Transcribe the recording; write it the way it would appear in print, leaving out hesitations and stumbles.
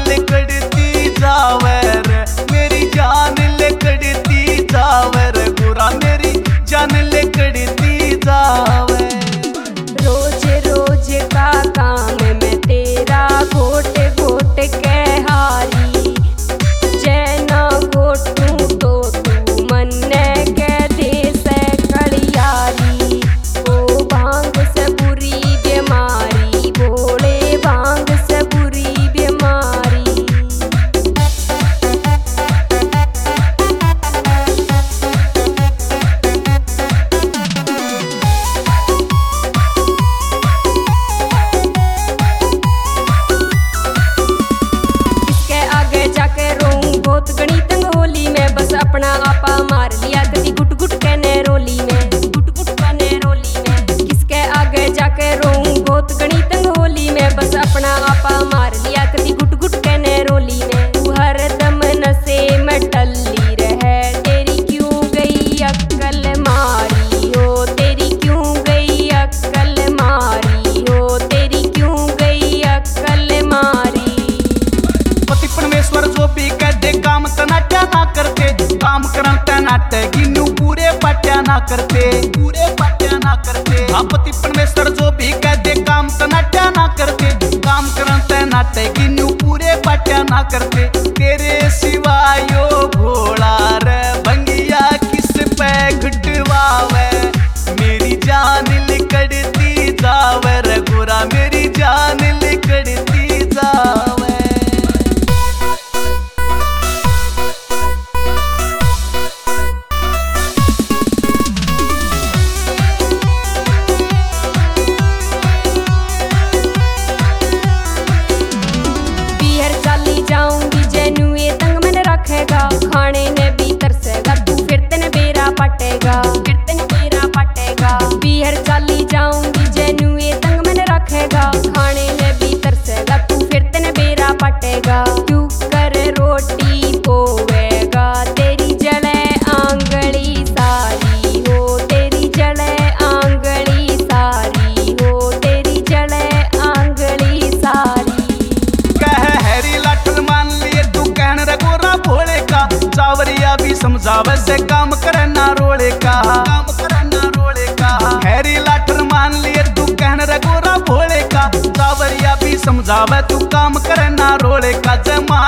लिकड़ती जावे रे, मेरी जान लिकड़ती जावे रे गोरा, मेरी जान लिकड़ती जावे। रोज रोज का काम मैं तेरा घोट घोट के हारी, जैना घोटूं तो तू मन्ने के दे से कड़ियारी। ओ भांग से बुरी बीमारी, भोले भांग से बुरी बीमारी। बहुत गणी तंग होली में, बस अपना आपा मार लिया कदी गुट गुट के नेरोली में, गुट गुट के नेरोली में। किसके आगे जाके रोऊं बहुत गणी तंग होली में, बस अपना आपा मार लिया कदी गुट गुट के नेरोली में। तू हरदम नशे में टल्ली रहे, तेरी क्यों गई अक्ल मारी हो, तेरी क्यों गई अक्ल मारी हो, तेरी क्यों गई अक्ल मारी। पति परमेश्वर जो भी कहते काम तनाट्या ना करते, काम करन तनाटे गिन्नू पूरे पाट्या ना करते, पूरे पाट्या ना करते। हाँ पति परमेश्वर जो भी कहते काम तनाट्या ना करते, काम करन तनाटे गिन्नू पूरे पाट्या ना करते। तेरे सिवाय यो भोला रे भंगिया किस पे घुटवावे, मेरी जान लिकड़ती जावे रे गोरा, मेरी जान लिकड़ती जावे। जाऊंगी जैनू ये तंग मन रखेगा, खाने ने भी तरसेगा तू, फिर तेने बेरा पटेगा, फिर तेने बेरा पटेगा। बीहर चाली जाऊंगी जैनू ये तंग मन रखेगा, खाने ने भी तरसेगा तू, फिर तेने बेरा पटेगा। क्यों कर रोटी पोवेगा, तेरी जले आंगली सारी हो, तेरी जले आंगली सारी हो, तेरी जले आंगली सारी। चावरिया भी समझावे से काम करे ना रोले का, काम करे ना रोले का। हैरी लाठर मान लिए तू कहने रे गोरा भोले का, चावरिया भी समझावे तू काम करे ना रोले का। जय